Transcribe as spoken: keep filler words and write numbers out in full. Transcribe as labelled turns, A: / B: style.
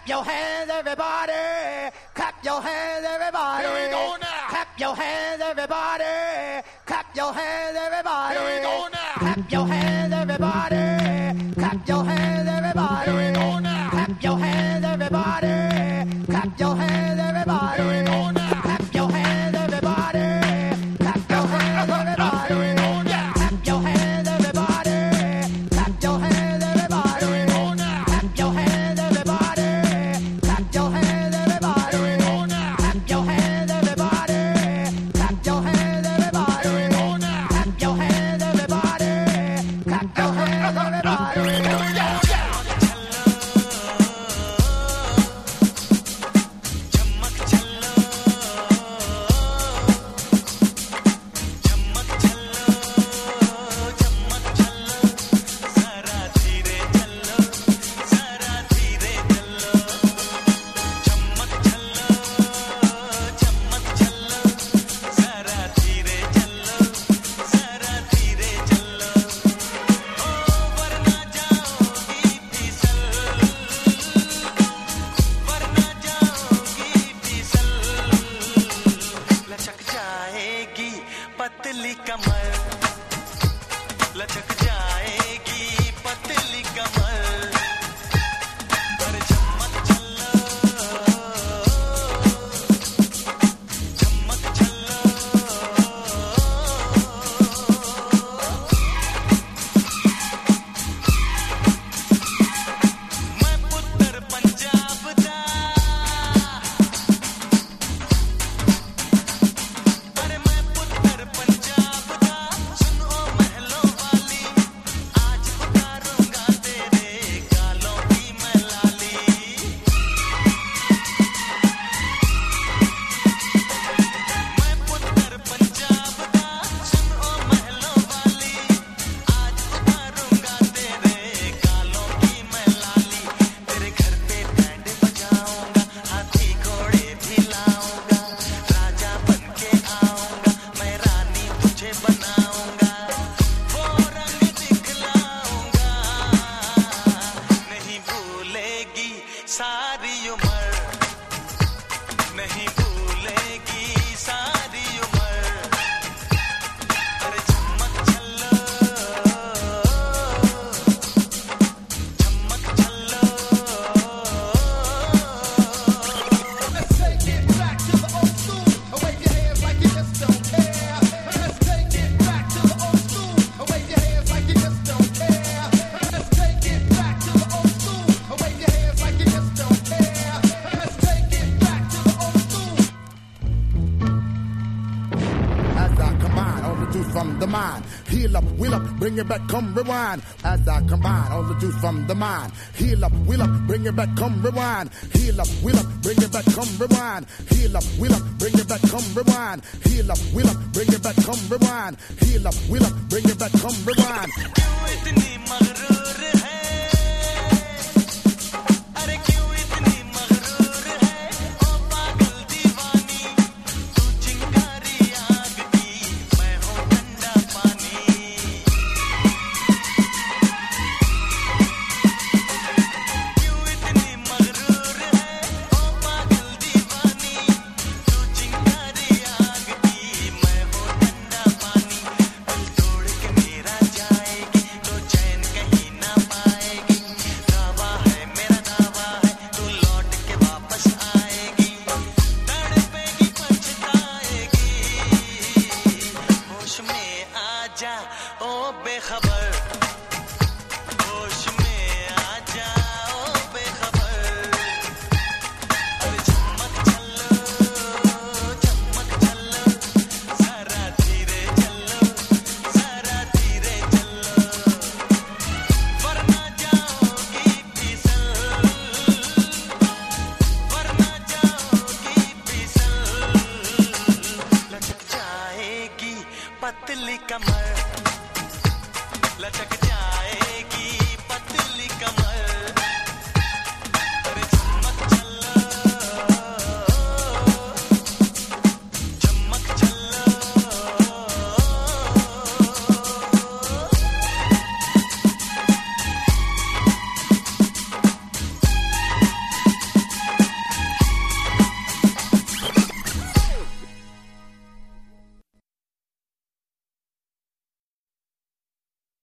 A: Clap your hands, everybody. Clap your hands, everybody.
B: Here we go now.
A: Clap your hands, everybody. Clap your hands, everybody.
B: Here we go now.
A: Clap your hands, everybody. Clap your hands, everybody.
B: Here we go now.
A: Clap your hands, everybody. Clap your hands, everybody.
B: Here we go now.
A: Clap your hands, everybody. Clap your hands, everybody.
B: Here we go now.
A: Clap your hands, everybody. Clap your hands, everybody.
B: Here we go now.
A: Clap your hands, everybody. Clap your hands, everybody.
B: Here we go now.
A: Clap your hands, everybody. Clap your hands, everybody.
B: Here we go now.
A: Clap your hands, everybody. Clap your hands, everybody.
B: Here we go now.
C: पतली कमर लचक जाएगी पतली कमर पर चमक चलो चमक चलो मैं पुत्र पंजाब दा अरे मैं पुत्र पंजाब दा सुनो महलों वाली आज उतारूंगा तेरे गालों की मैं लाली मैं पुत्र पंजाब दा सुनो महलों वाली आज उतारूंगा तेरे गालों की मैं लाली तेरे घर पे बैंड बजाऊंगा हाथी घोड़े भी लाऊंगा राजा बन के आऊंगा मैं रानी तुझे बनाऊंगा वो रंग दिखलाऊंगा नहीं भूलेगी सारी उम्र नहीं भूलेगी सारी उम्र अरे चमक चलो चमक चलो
B: Let's take it back to the old school. Wave your hands like you just don't care. Let's take it back to the old school. Wave your hands like you just don't care. Let's take it back to the old school. Wave your hands like you just don't care. Let's take it back to the old school.
D: As I combine all the juice from the mind, heal up, wheel up, bring it back, come rewind. As I combine all the juice from the mind, heal up, wheel up, bring it back, come rewind. Heal up, wheel up, bring it back, come rewind. Heal up, wheel up, bring it back, come rewind. Heal up, wheel up, bring it back, come rewind. Heal up, wheel up, bring it back, come rewind.
C: क्यों इतनी मगरूर है